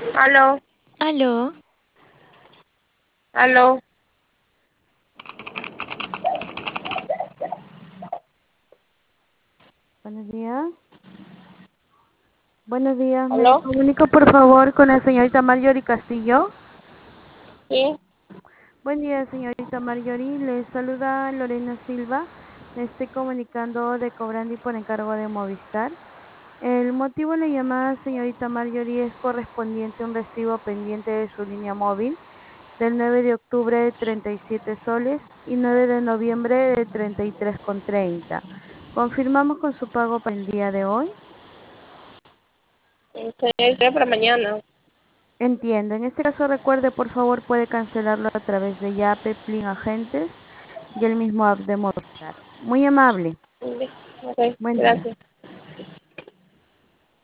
Aló, Aló, aló, Buenos días. Buenos días, me aló, comunico por favor con la señorita Marjorie Castillo. sí, Buen día, señorita Marjorie. Le saluda Lorena Silva. Le estoy comunicando de Cobrandi por encargo de Movistar. El motivo de la llamada, señorita Marjorie, es correspondiente a un recibo pendiente de su línea móvil del 9 de octubre de 37 soles y 9 de noviembre de 33,30. Confirmamos con su pago para el día de hoy. señorita, para mañana. Entiendo. En este caso, recuerde, por favor, puede cancelarlo a través de Yape, Plin Agentes y el mismo app de Movistar. Muy amable. Ok, Buen día. gracias.